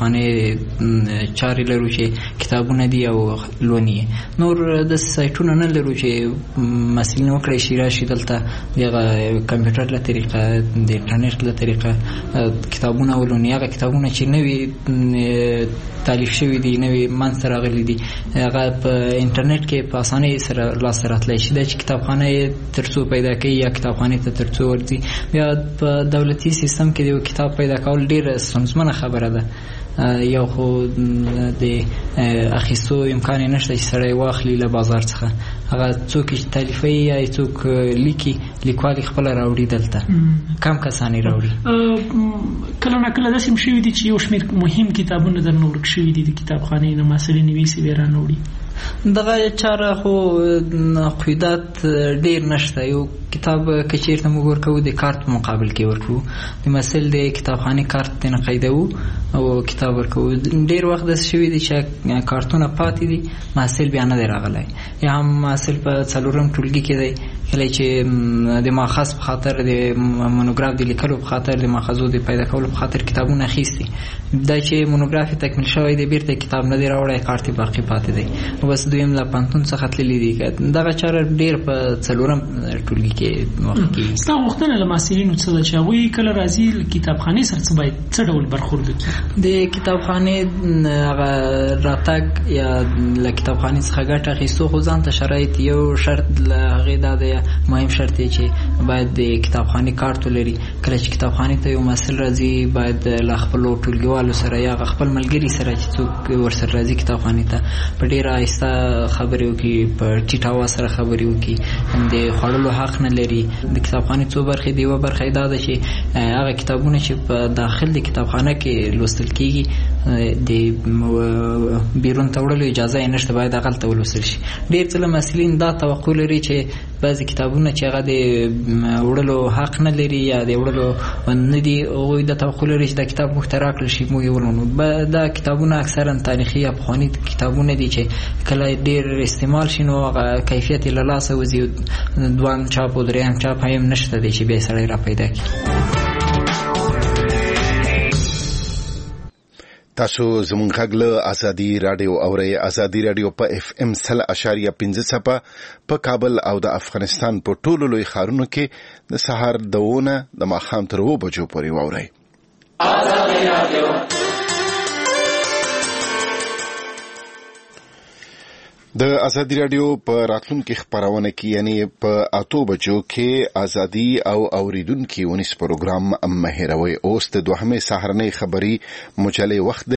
کتابخانه چاري لرو چې کتابونه دي او لونی نور د سایټونو نه لرو چې مسلې وکړي شي راشي دلته دغه کمپیوټر له طریقه د انټرنیټ له طریقه کتابونه ولونی هغه کتابونه چې نوي تالیف شوی دي نوي منځ راغلي دي هغه په انټرنیټ کې په اسانۍ سره لاس راتلی شي د کتابخانه ترڅو پیدا کوي یا کتابخانه ته ترڅو ورځي بیا په دولتي سیستم کې د کتاب پیدا کول ډیره ستونزمنه خبره ده یو خو د اخیستو امکان نشته چې سړی واخلي له بازار څخه هغه څوک چې تالیفي یا څوک لیکي لیکوال خپل راوړي دلته کم کسانی راوړي کله نه کله داسې شوي دي چې یو شمېر مهم کتابونه درنه ورک شوي دي د کتابخانې نه مسلې نویسي به رانوړي دغه چاره خو قیودات ډیر نشته یو کتاب کچیرته موږ ورکو د کارت مقابل کې ورکو د مسل د کتابخانه کارت نه قیدو او کتاب ورکو ډیر وخت د شوی دي چې کارتونه پاتې دي مسل بیا نه راغلی یا هم مسل په څلورم ټولګي کې دی کله چې د ماخذ په خاطر د مونوګراف د لیکلو په خاطر د ماخذو د پیدا کولو په خاطر کتابونه اخیستي دا چې مونوګراف تکمیل شوی دی بیرته کتاب نه دی راوړی کارت باقی پاتې دی بس دویم لا پانتون څخه تللی دي دغه چاره ډیر په څلورم ټولګي کې وخت کې ستا وختونه له محصلینو څه ده چې هغوی کله راځي کتابخانې سره څه باید څه ډول برخورد وکړي د کتابخانې هغه راتګ یا له کتابخانې څخه ګټه اخیستو خو ځان ته شرایط یو شرط له هغې دا دی مهم شرط دی چې باید د کتابخانې کارت ولري کله چې کتابخانې ته یو محصل راځي باید له خپلو ټولګیوالو سره یا خپل ملګري سره چې څوک ورسره راځي کتابخانې ته په ډېره آهسته خبرې وکړي په ټیټ اواز سره خبرې وکړي د خوړلو حق نه لري د کتابخانې څو برخې دی یوه برخه دا ده چې هغه کتابونه چې په داخل د کتابخانه کې لوستل کېږي د بیرون ته وړلو اجازه یې نشته باید هغلته ولوستل شي ډېر ځله محصلین دا توقع لري چې بعضې کتابونه چې هغه د وړلو حق نه لري یا د وړلو نه دي هغوی دا توقع لري چې دا کتاب موږ ته راکړل شي موږ یې ولولو دا کتابونه اکثرا تاریخي یا پخواني کتابونه دي چې کله ډېر استعمال شي نو هغه کیفیت یې له لاسه وځي دویم چاپ او دریم چاپ هم نشته دی چې بیا سړی را پیدا کړي تاسو زموږ غږ له ازادي رادیو اورئ ازادي رادیو په اف ام 100.5 په کابل او د افغانستان په ټولو لوی ښارونو کې د سهار دونه د ماښام تر 2 بجو پورې واورئ ازادي رادیو د ازادي رادیو په راتلونکي خبرونه کې یعنی په 8 بجو کې ازادي او اوریدونکو ونیس پروګرام مهیروي اوس د دوهمه سهارنۍ خبري مجلې وخت